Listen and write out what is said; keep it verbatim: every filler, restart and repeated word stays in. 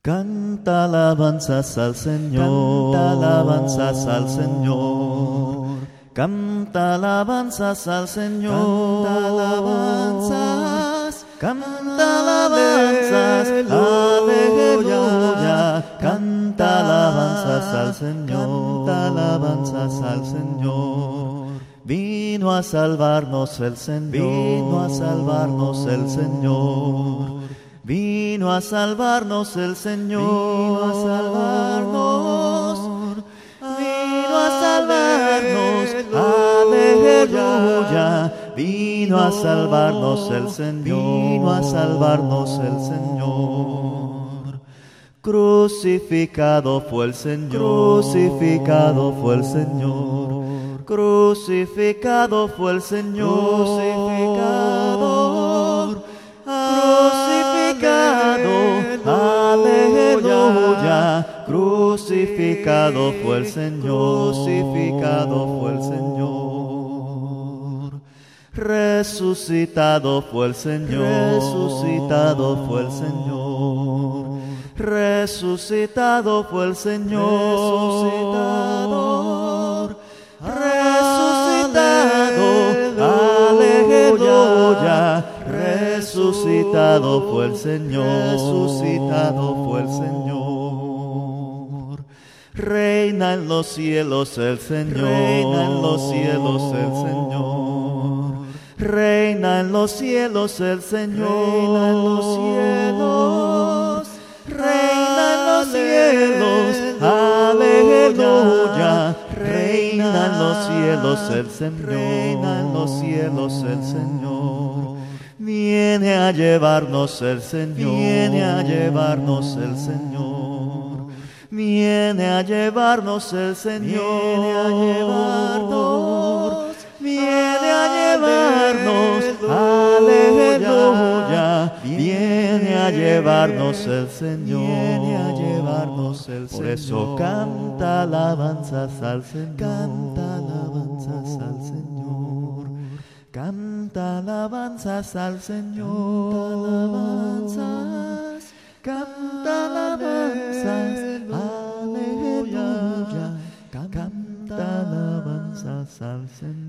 Canta alabanzas al Señor, canta alabanzas al Señor, canta alabanzas al Señor, canta alabanzas, canta alabanzas, aleluya, canta alabanzas al Señor, canta alabanzas al Señor. Vino a salvarnos el Señor, vino a salvarnos el Señor. Vino a salvarnos el Señor, vino a salvarnos, vino a salvarnos, aleluya. Vino a salvarnos el Señor, vino a salvarnos el Señor. Crucificado fue el Señor, crucificado fue el Señor. Crucificado fue el Señor, crucificado, crucificado, aleluya. Crucificado fue el Señor, crucificado fue el Señor. Resucitado fue el Señor, resucitado fue el Señor. Resucitado fue el Señor, resucitado, resucitado, aleluya. Resucitado fue el Señor, resucitado fue el Señor. Reina en los cielos el Señor, reina en los cielos el Señor. Reina en los cielos el Señor, reina en los cielos, reina en los cielos, aleluya. Reina en los cielos el Señor, reina en los cielos el Señor. Viene a llevarnos el Señor, viene a llevarnos el Señor. Viene a llevarnos el Señor, viene a llevarnos, viene a llevarnos, aleluya. Viene a llevarnos el Señor, viene a llevarnos el Señor. Por eso canta alabanzas al Señor, canta alabanzas al Señor. Canta alabanzas al Señor, canta alabanzas, aleluya. Canta alabanzas al Señor.